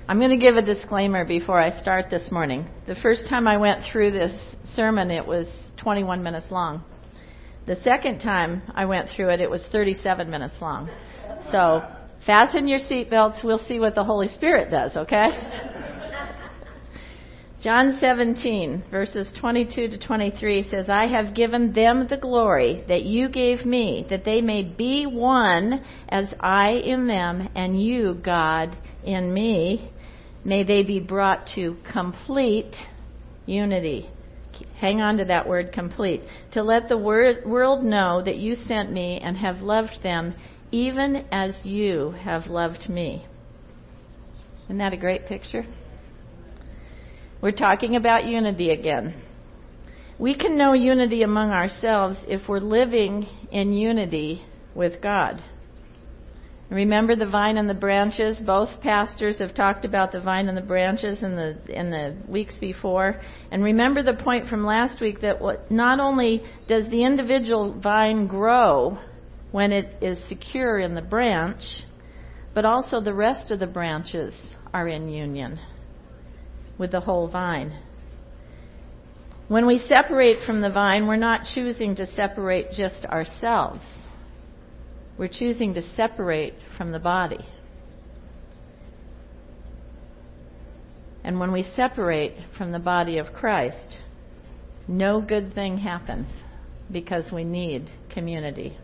I'm going to give a disclaimer before I start this morning. The first time I went through this sermon, it was 21 minutes long. The second time I went through it, it was 37 minutes long. So fasten your seatbelts. We'll see what the Holy Spirit does, okay? John 17, verses 22 to 23 says, I have given them the glory that you gave me, that they may be one as I in them and you, God, in me. May they be brought to complete unity. Hang on to that word, complete. To let the world know that you sent me and have loved them even as you have loved me. Isn't that a great picture? We're talking about unity again. We can know unity among ourselves if we're living in unity with God. Remember the vine and the branches? Both pastors have talked about the vine and the branches in the weeks before. And remember the point from last week that not only does the individual vine grow when it is secure in the branch, but also the rest of the branches are in union with the whole vine. When we separate from the vine, we're not choosing to separate just ourselves. We're choosing to separate from the body. And when we separate from the body of Christ, no good thing happens because we need community.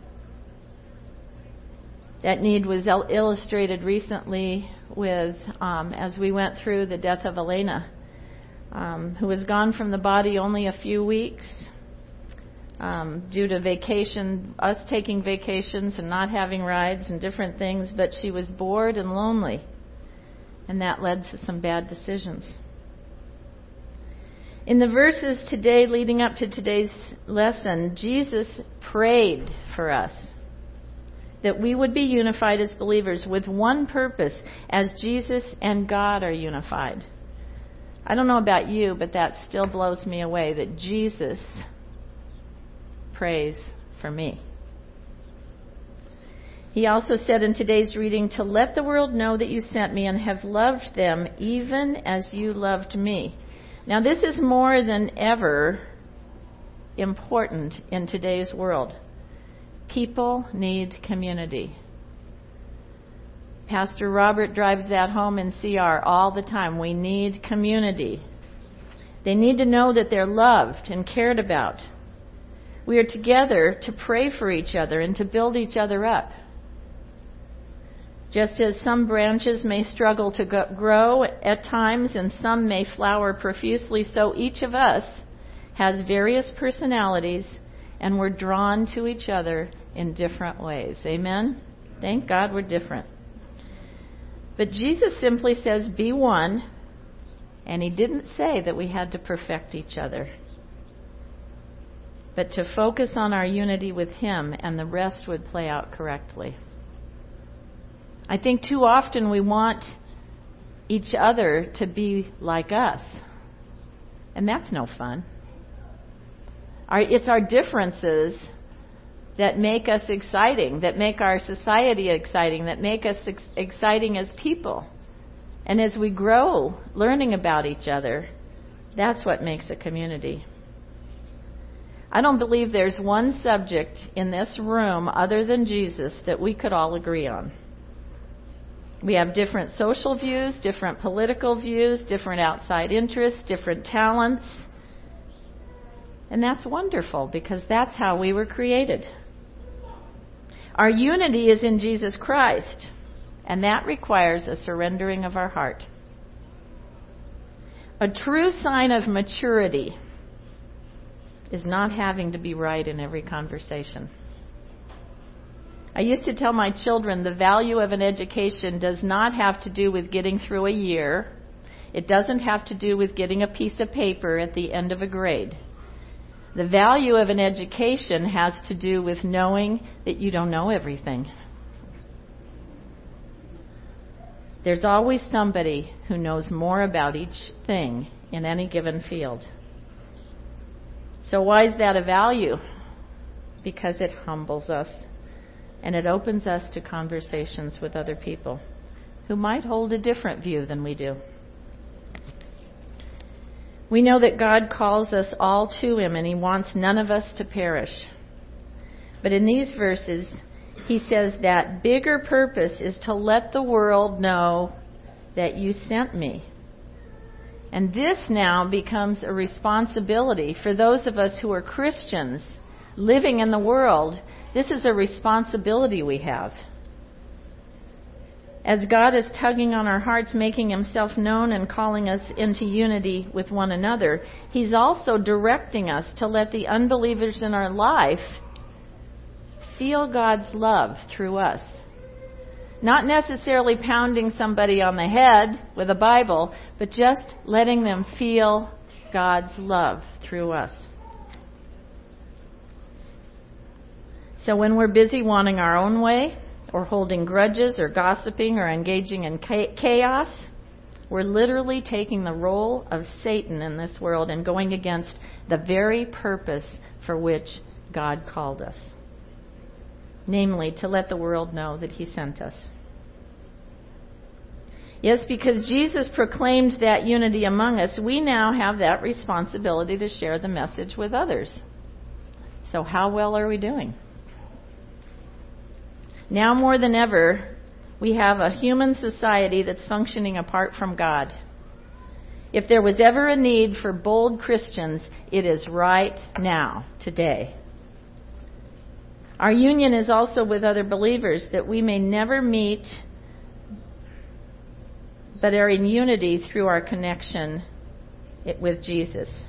That need was illustrated recently with, as we went through the death of Elena, who was gone from the body only a few weeks due to vacation, us taking vacations and not having rides and different things, but she was bored and lonely, and that led to some bad decisions. In the verses today leading up to today's lesson, Jesus prayed for us that we would be unified as believers with one purpose, as Jesus and God are unified. I don't know about you, but that still blows me away that Jesus prays for me. He also said in today's reading, to let the world know that you sent me and have loved them even as you loved me. Now this is more than ever important in today's world. People need community. Pastor Robert drives that home in CR all the time. We need community. They need to know that they're loved and cared about. We are together to pray for each other and to build each other up. Just as some branches may struggle to grow at times and some may flower profusely, so each of us has various personalities and we're drawn to each other in different ways. Amen? Thank God we're different. But Jesus simply says, be one, and he didn't say that we had to perfect each other, but to focus on our unity with him, and the rest would play out correctly. I think too often we want each other to be like us, and that's no fun. It's our differences that make us exciting, that make our society exciting, that make us exciting as people. And as we grow, learning about each other, that's what makes a community. I don't believe there's one subject in this room other than Jesus that we could all agree on. We have different social views, different political views, different outside interests, different talents. And that's wonderful because that's how we were created. Our unity is in Jesus Christ, and that requires a surrendering of our heart. A true sign of maturity is not having to be right in every conversation. I used to tell my children the value of an education does not have to do with getting through a year. It doesn't have to do with getting a piece of paper at the end of a grade. The value of an education has to do with knowing that you don't know everything. There's always somebody who knows more about each thing in any given field. So why is that a value? Because it humbles us and it opens us to conversations with other people who might hold a different view than we do. We know that God calls us all to Him, and He wants none of us to perish. But in these verses, He says that bigger purpose is to let the world know that you sent me. And this now becomes a responsibility for those of us who are Christians living in the world. This is a responsibility we have. As God is tugging on our hearts, making Himself known and calling us into unity with one another, He's also directing us to let the unbelievers in our life feel God's love through us. Not necessarily pounding somebody on the head with a Bible, but just letting them feel God's love through us. So when we're busy wanting our own way, or holding grudges, or gossiping, or engaging in chaos, we're literally taking the role of Satan in this world and going against the very purpose for which God called us. Namely, to let the world know that He sent us. Yes, because Jesus proclaimed that unity among us, we now have that responsibility to share the message with others. So how well are we doing? Now more than ever, we have a human society that's functioning apart from God. If there was ever a need for bold Christians, it is right now, today. Our union is also with other believers, that we may never meet, but are in unity through our connection with Jesus.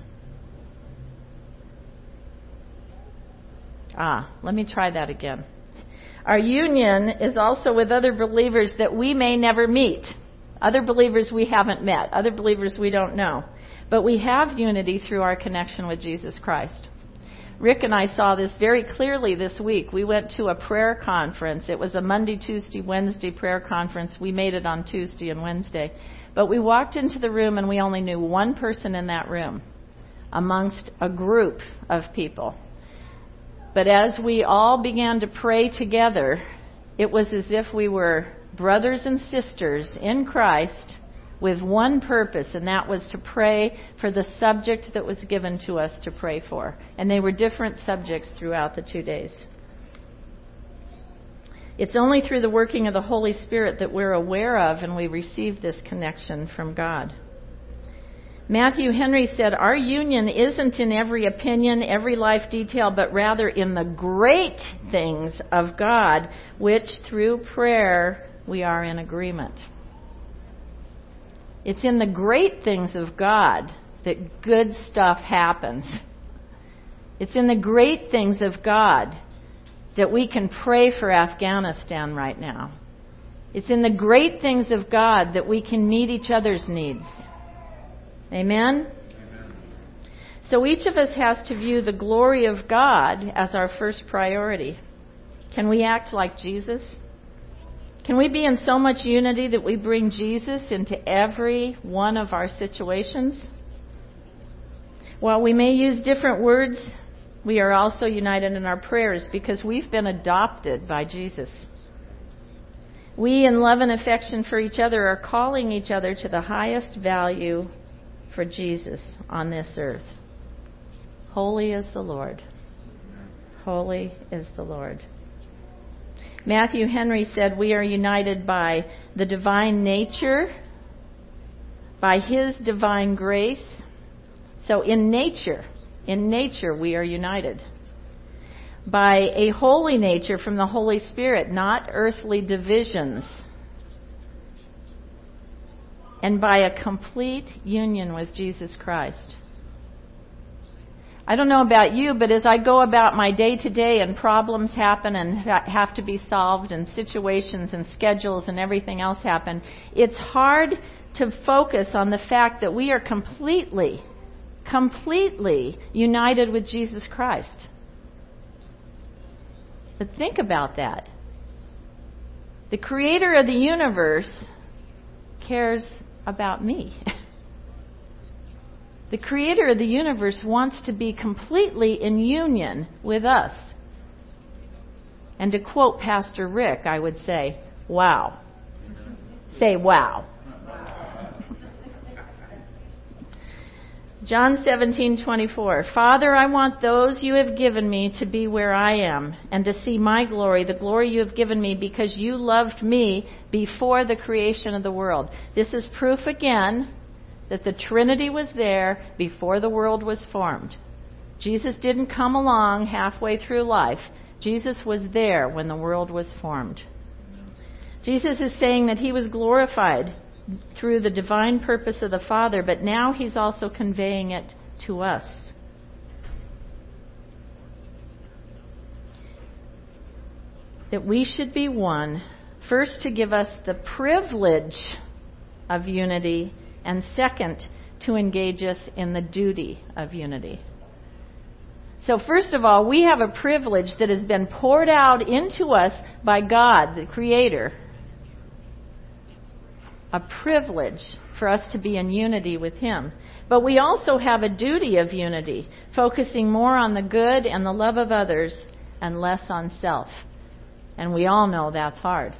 Let me try that again. Our union is also with other believers that we may never meet. Other believers we haven't met. Other believers we don't know. But we have unity through our connection with Jesus Christ. Rick and I saw this very clearly this week. We went to a prayer conference. It was a Monday, Tuesday, Wednesday prayer conference. We made it on Tuesday and Wednesday. But we walked into the room and we only knew one person in that room amongst a group of people. But as we all began to pray together, it was as if we were brothers and sisters in Christ with one purpose, and that was to pray for the subject that was given to us to pray for. And they were different subjects throughout the 2 days. It's only through the working of the Holy Spirit that we're aware of and we receive this connection from God. Matthew Henry said, our union isn't in every opinion, every life detail, but rather in the great things of God, which through prayer we are in agreement. It's in the great things of God that good stuff happens. It's in the great things of God that we can pray for Afghanistan right now. It's in the great things of God that we can meet each other's needs. Amen? Amen. So each of us has to view the glory of God as our first priority. Can we act like Jesus? Can we be in so much unity that we bring Jesus into every one of our situations? While we may use different words, we are also united in our prayers because we've been adopted by Jesus. We, in love and affection for each other, are calling each other to the highest value for Jesus on this earth. Holy is the Lord. Holy is the Lord. Matthew Henry said we are united by the divine nature, by His divine grace. So in nature we are united. By a holy nature from the Holy Spirit, not earthly divisions. And by a complete union with Jesus Christ. I don't know about you, but as I go about my day-to-day and problems happen and have to be solved and situations and schedules and everything else happen, it's hard to focus on the fact that we are completely united with Jesus Christ. But think about that. The Creator of the universe cares about me. The Creator of the universe wants to be completely in union with us. And to quote Pastor Rick, I would say, wow. Say, wow. John 17:24. Father, I want those you have given me to be where I am and to see my glory, the glory you have given me because you loved me before the creation of the world. This is proof again that the Trinity was there before the world was formed. Jesus didn't come along halfway through life. Jesus was there when the world was formed. Jesus is saying that he was glorified through the divine purpose of the Father, but now he's also conveying it to us. That we should be one, first to give us the privilege of unity, and second, to engage us in the duty of unity. So first of all, we have a privilege that has been poured out into us by God, the Creator. A privilege for us to be in unity with Him. But we also have a duty of unity, focusing more on the good and the love of others and less on self. And we all know that's hard.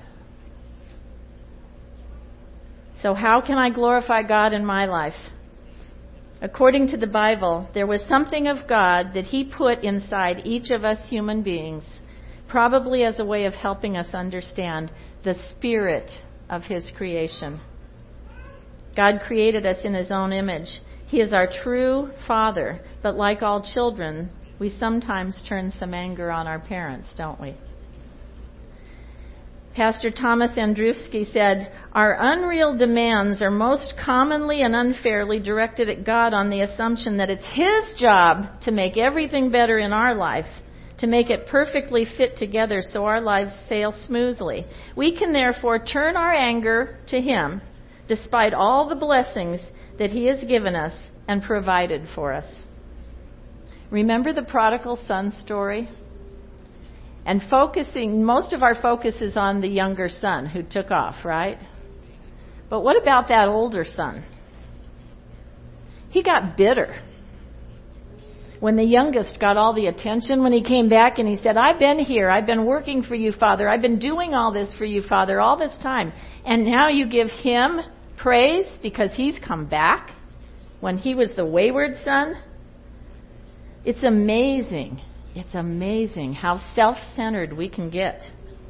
So how can I glorify God in my life? According to the Bible, there was something of God that He put inside each of us human beings, probably as a way of helping us understand the spirit of His creation. God created us in His own image. He is our true Father, but like all children, we sometimes turn some anger on our parents, don't we? Pastor Thomas Andrewski said, our unreal demands are most commonly and unfairly directed at God on the assumption that it's His job to make everything better in our life, to make it perfectly fit together so our lives sail smoothly. We can therefore turn our anger to Him, despite all the blessings that He has given us and provided for us. Remember the prodigal son story? And most of our focus is on the younger son who took off, right? But what about that older son? He got bitter. When the youngest got all the attention, when he came back and he said, I've been here, I've been working for you, Father, I've been doing all this for you, Father, all this time. And now you give him praise because he's come back when he was the wayward son? It's amazing. It's amazing how self-centered we can get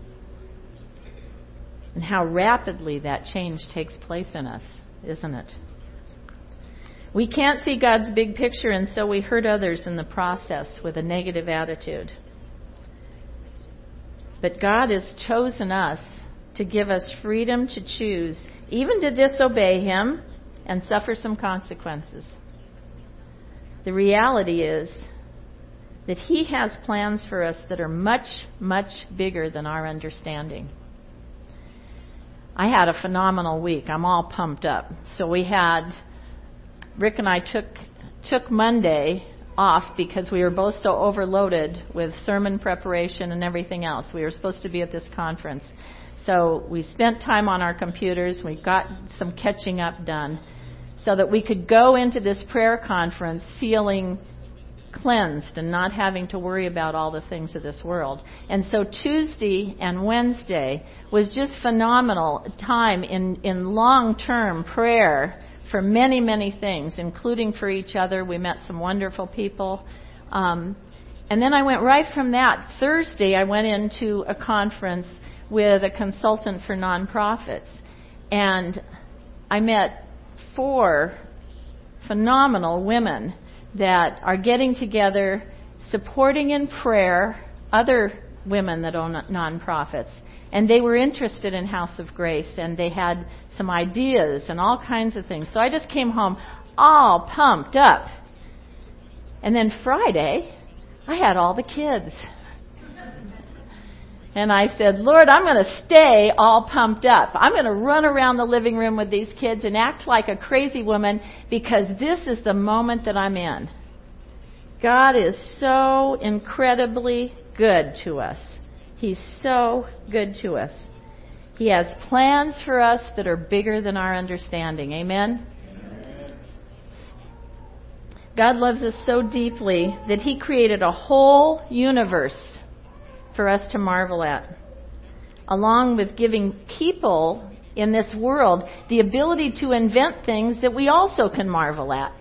and how rapidly that change takes place in us, isn't it? We can't see God's big picture, and so we hurt others in the process with a negative attitude. But God has chosen us to give us freedom to choose, even to disobey Him and suffer some consequences. The reality is that He has plans for us that are much, much bigger than our understanding. I had a phenomenal week. I'm all pumped up. So Rick and I took Monday off because we were both so overloaded with sermon preparation and everything else. We were supposed to be at this conference. So we spent time on our computers. We got some catching up done so that we could go into this prayer conference feeling cleansed and not having to worry about all the things of this world. And so Tuesday and Wednesday was just phenomenal time in long-term prayer for many, many things, including for each other. We met some wonderful people. And then I went right from that. Thursday, I went into a conference with a consultant for nonprofits. And I met 4 phenomenal women that are getting together, supporting in prayer other women that own nonprofits. And they were interested in House of Grace, and they had some ideas and all kinds of things. So I just came home all pumped up. And then Friday, I had all the kids. And I said, Lord, I'm going to stay all pumped up. I'm going to run around the living room with these kids and act like a crazy woman because this is the moment that I'm in. God is so incredibly good to us. He's so good to us. He has plans for us that are bigger than our understanding. Amen? Amen. God loves us so deeply that He created a whole universe for us to marvel at, along with giving people in this world the ability to invent things that we also can marvel at.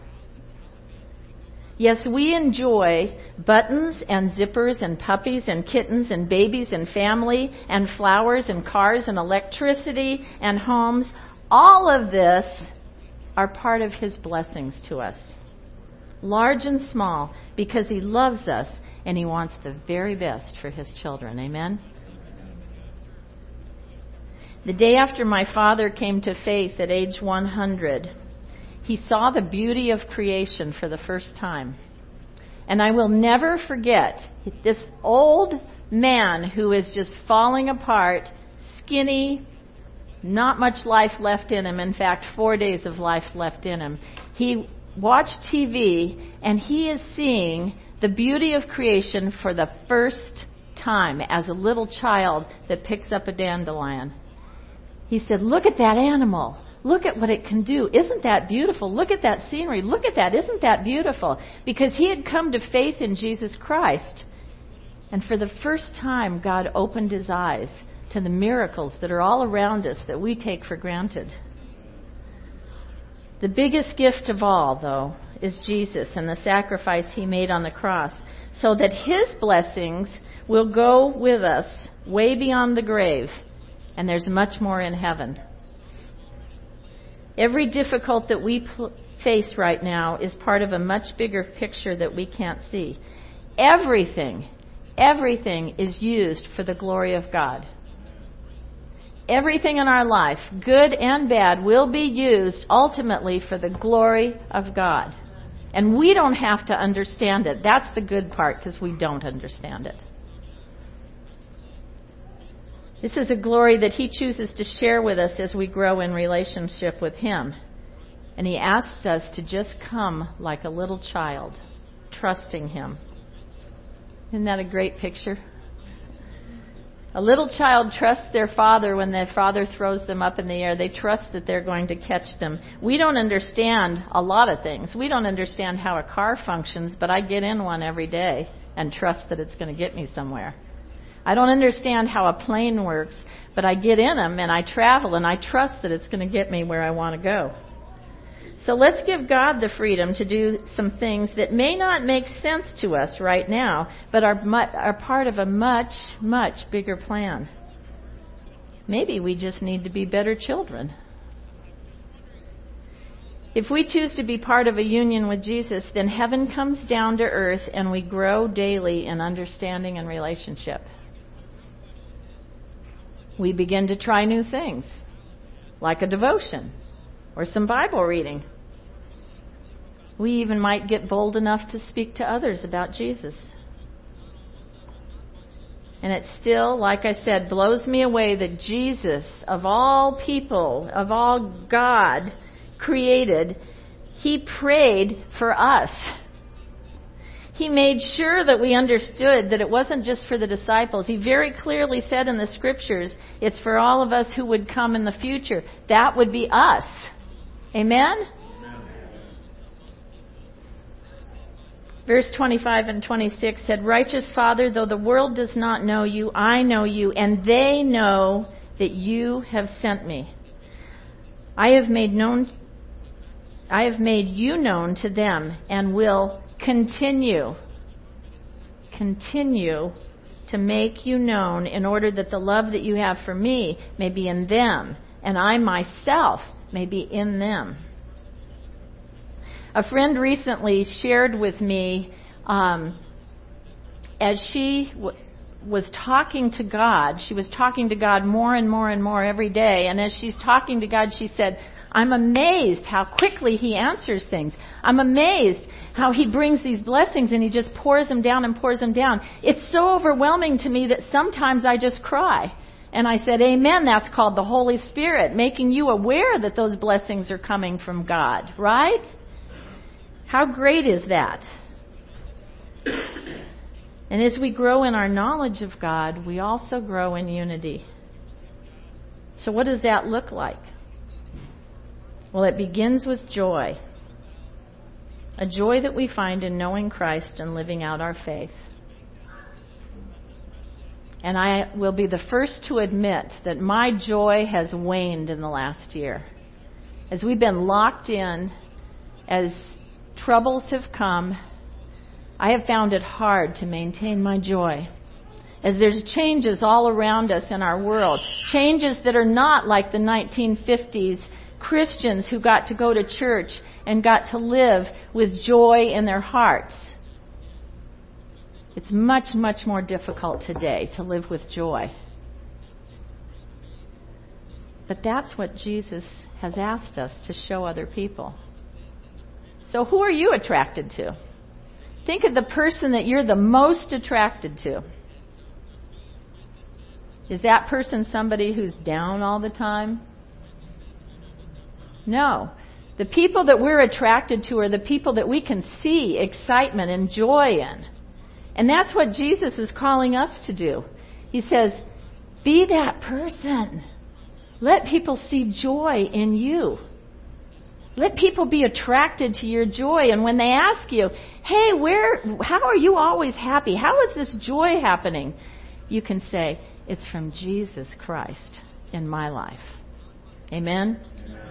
Yes, we enjoy buttons and zippers and puppies and kittens and babies and family and flowers and cars and electricity and homes. All of this are part of His blessings to us, large and small, because He loves us and He wants the very best for His children. Amen? The day after my father came to faith at age 100, he saw the beauty of creation for the first time. And I will never forget this old man who is just falling apart, skinny, not much life left in him. In fact, 4 days of life left in him. He watched TV and he is seeing the beauty of creation for the first time as a little child that picks up a dandelion. He said, "Look at that animal. Look at what it can do. Isn't that beautiful? Look at that scenery. Look at that. Isn't that beautiful?" Because he had come to faith in Jesus Christ. And for the first time, God opened his eyes to the miracles that are all around us that we take for granted. The biggest gift of all, though, is Jesus and the sacrifice he made on the cross, so that his blessings will go with us way beyond the grave, and there's much more in heaven. Every difficulty that we face right now is part of a much bigger picture that we can't see. Everything is used for the glory of God. Everything in our life, good and bad, will be used ultimately for the glory of God. And we don't have to understand it. That's the good part, because we don't understand it. This is a glory that he chooses to share with us as we grow in relationship with him. And he asks us to just come like a little child, trusting him. Isn't that a great picture? A little child trusts their father when their father throws them up in the air. They trust that they're going to catch them. We don't understand a lot of things. We don't understand how a car functions, but I get in one every day and trust that it's going to get me somewhere. I don't understand how a plane works, but I get in them and I travel and I trust that it's going to get me where I want to go. So let's give God the freedom to do some things that may not make sense to us right now, but are part of a much, much bigger plan. Maybe we just need to be better children. If we choose to be part of a union with Jesus, then heaven comes down to earth and we grow daily in understanding and relationship. We begin to try new things, like a devotion or some Bible reading. We even might get bold enough to speak to others about Jesus. And it still, like I said, blows me away that Jesus, of all people, of all God created, he prayed for us. He made sure that we understood that it wasn't just for the disciples. He very clearly said in the scriptures, it's for all of us who would come in the future. That would be us. Amen? Verse 25 and 26 said, "Righteous Father, though the world does not know you, I know you, and they know that you have sent me. I have made you known to them and will continue to make you known, in order that the love that you have for me may be in them, and I myself may be in them." A friend recently shared with me, as she was talking to God, she was talking to God more and more and more every day, and as she's talking to God, she said, "I'm amazed how quickly he answers things. I'm amazed how he brings these blessings and he just pours them down and pours them down. It's so overwhelming to me that sometimes I just cry." And I said, "Amen, that's called the Holy Spirit, making you aware that those blessings are coming from God, right? How great is that?" And as we grow in our knowledge of God, we also grow in unity. So what does that look like? Well, it begins with joy. A joy that we find in knowing Christ and living out our faith. And I will be the first to admit that my joy has waned in the last year. As we've been locked in, as troubles have come, I have found it hard to maintain my joy. As there's changes all around us in our world, changes that are not like the 1950s Christians who got to go to church and got to live with joy in their hearts. It's much, much more difficult today to live with joy. But that's what Jesus has asked us to show other people. So who are you attracted to? Think of the person that you're the most attracted to. Is that person somebody who's down all the time? No. The people that we're attracted to are the people that we can see excitement and joy in. And that's what Jesus is calling us to do. He says, be that person. Let people see joy in you. Let people be attracted to your joy. And when they ask you, hey, how are you always happy? How is this joy happening? You can say, it's from Jesus Christ in my life. Amen?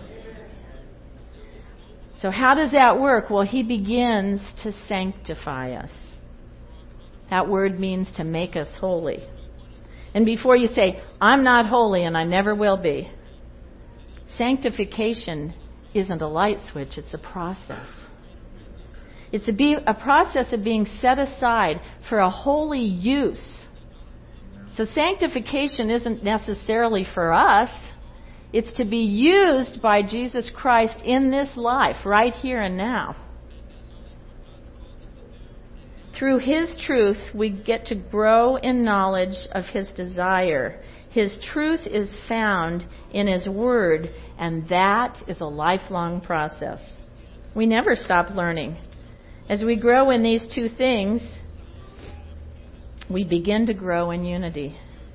So how does that work? Well, He begins to sanctify us. That word means to make us holy. And before you say, I'm not holy and I never will be, sanctification isn't a light switch, it's a process. It's a process of being set aside for a holy use. So sanctification isn't necessarily for us. It's to be used by Jesus Christ in this life, right here and now. Through His truth, we get to grow in knowledge of His desire. His truth is found in His Word, and that is a lifelong process. We never stop learning. As we grow in these two things, we begin to grow in unity.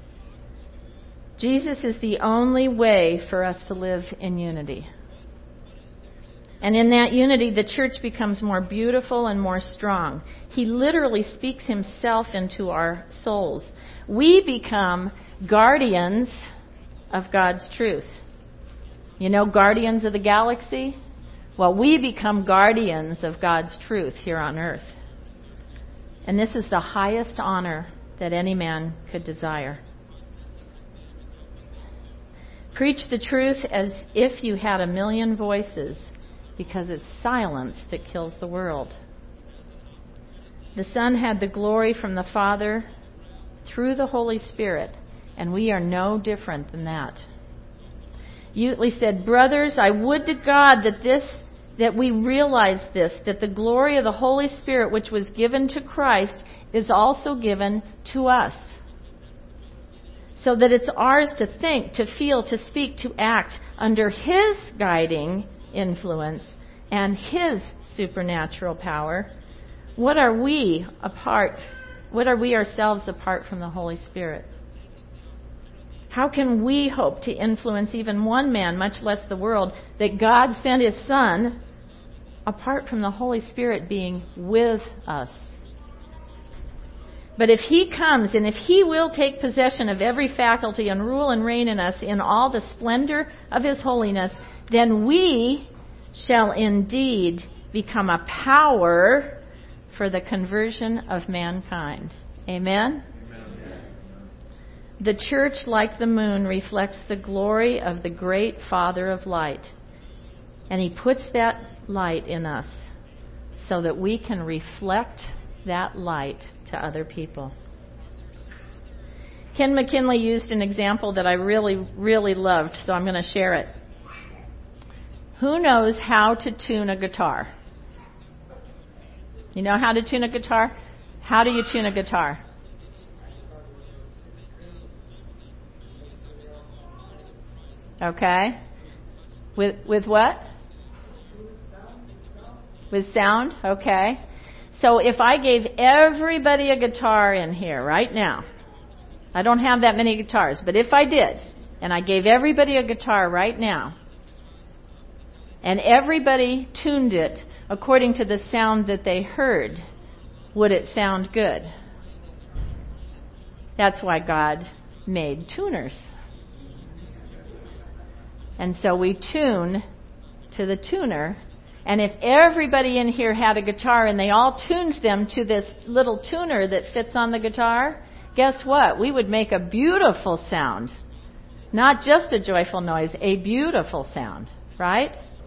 Jesus is the only way for us to live in unity. And in that unity, the church becomes more beautiful and more strong. He literally speaks Himself into our souls. We become guardians of God's truth. You know, Guardians of the Galaxy? Well, we become guardians of God's truth here on earth. And this is the highest honor that any man could desire. Preach the truth as if you had a million voices, because it's silence that kills the world. The Son had the glory from the Father through the Holy Spirit, and we are no different than that. Utley said, brothers, I would to God that we realize this, that the glory of the Holy Spirit which was given to Christ is also given to us. So that it's ours to think, to feel, to speak, to act under His guiding influence and His supernatural power. What are we ourselves apart from the Holy Spirit? How can we hope to influence even one man, much less the world, that God sent His Son apart from the Holy Spirit being with us? But if He comes and if He will take possession of every faculty and rule and reign in us in all the splendor of His holiness, then we shall indeed become a power for the conversion of mankind. Amen? The church, like the moon, reflects the glory of the great Father of light. And He puts that light in us so that we can reflect that light to other people. Ken McKinley used an example that I really, really loved, so I'm going to share it. Who knows how to tune a guitar? You know how to tune a guitar? How do you tune a guitar? Okay. With what? With sound? Okay. So if I gave everybody a guitar in here right now, I don't have that many guitars, but if I did, and I gave everybody a guitar right now, and everybody tuned it according to the sound that they heard, would it sound good? That's why God made tuners. And so we tune to the tuner. And if everybody in here had a guitar and they all tuned them to this little tuner that fits on the guitar, guess what? We would make a beautiful sound. Not just a joyful noise, a beautiful sound, right?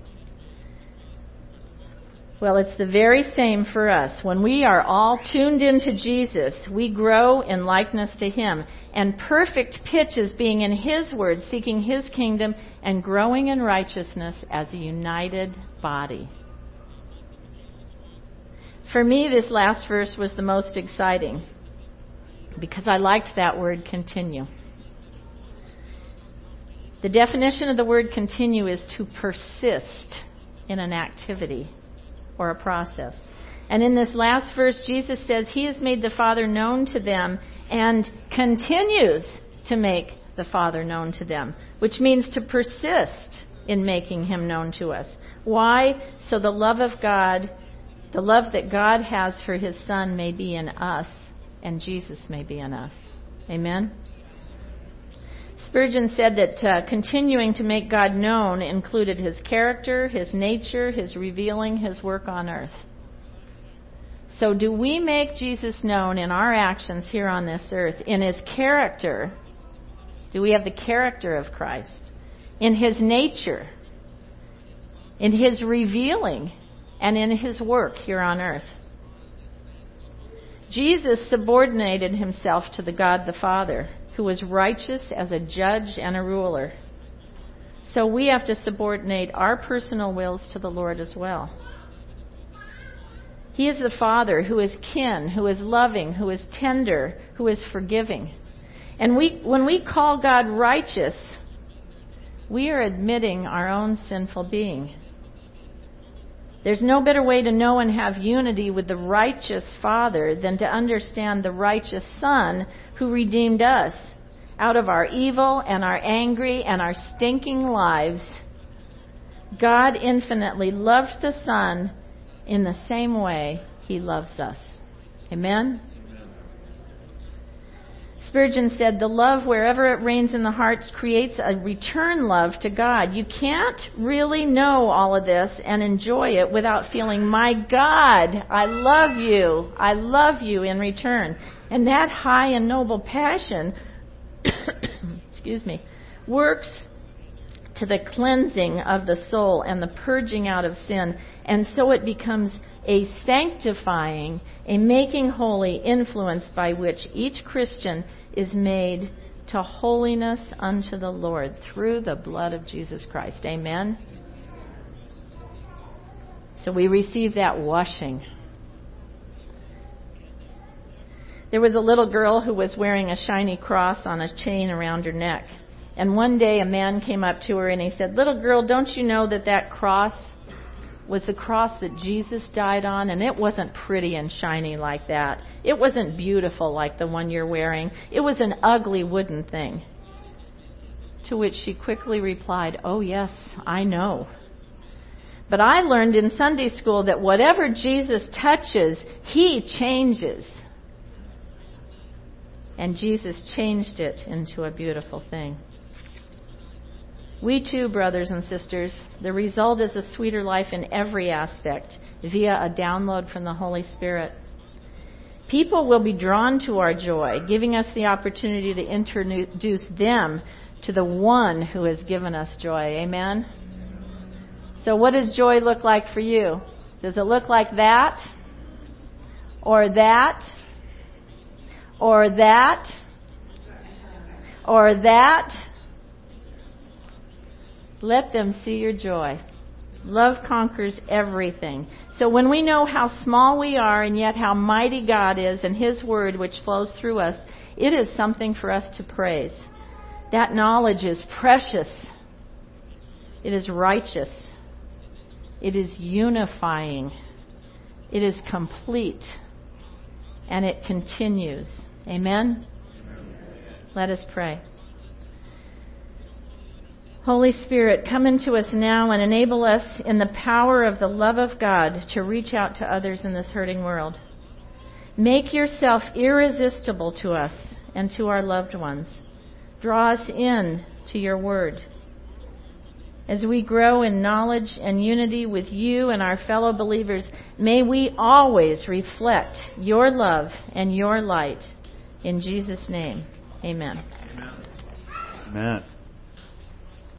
Well, it's the very same for us. When we are all tuned into Jesus, we grow in likeness to Him. And perfect pitch is being in His Word, seeking His kingdom, and growing in righteousness as a united body. For me, this last verse was the most exciting because I liked that word continue. The definition of the word continue is to persist in an activity or a process. And in this last verse, Jesus says He has made the Father known to them and continues to make the Father known to them, which means to persist in making Him known to us. Why? So the love of God, the love that God has for His Son may be in us, and Jesus may be in us. Amen? Spurgeon said that continuing to make God known included His character, His nature, His revealing, His work on earth. So do we make Jesus known in our actions here on this earth? In His character, do we have the character of Christ? In His nature, in His revealing, and in His work here on earth? Jesus subordinated Himself to the God the Father, who was righteous as a judge and a ruler. So we have to subordinate our personal wills to the Lord as well. He is the Father who is kin, who is loving, who is tender, who is forgiving. And when we call God righteous, we are admitting our own sinful being. There's no better way to know and have unity with the righteous Father than to understand the righteous Son who redeemed us out of our evil and our angry and our stinking lives. God infinitely loved the Son in the same way He loves us. Amen? Spurgeon said, the love, wherever it reigns in the hearts, creates a return love to God. You can't really know all of this and enjoy it without feeling, my God, I love you in return. And that high and noble passion, works to the cleansing of the soul and the purging out of sin. And so it becomes a sanctifying, a making holy influence by which each Christian is made to holiness unto the Lord through the blood of Jesus Christ. Amen? So we receive that washing. There was a little girl who was wearing a shiny cross on a chain around her neck. And one day a man came up to her and he said, little girl, don't you know that cross was the cross that Jesus died on? And it wasn't pretty and shiny like that. It wasn't beautiful like the one you're wearing. It was an ugly wooden thing. To which she quickly replied, oh yes, I know. But I learned in Sunday school that whatever Jesus touches, He changes. And Jesus changed it into a beautiful thing. We too, brothers and sisters, the result is a sweeter life in every aspect via a download from the Holy Spirit. People will be drawn to our joy, giving us the opportunity to introduce them to the one who has given us joy. Amen? So what does joy look like for you? Does it look like that? Or that? Or that? Or that? Let them see your joy. Love conquers everything. So when we know how small we are and yet how mighty God is and His Word which flows through us, it is something for us to praise. That knowledge is precious. It is righteous. It is unifying. It is complete. And it continues. Amen? Let us pray. Holy Spirit, come into us now and enable us in the power of the love of God to reach out to others in this hurting world. Make yourself irresistible to us and to our loved ones. Draw us in to your word. As we grow in knowledge and unity with you and our fellow believers, may we always reflect your love and your light. In Jesus' name, amen. Amen.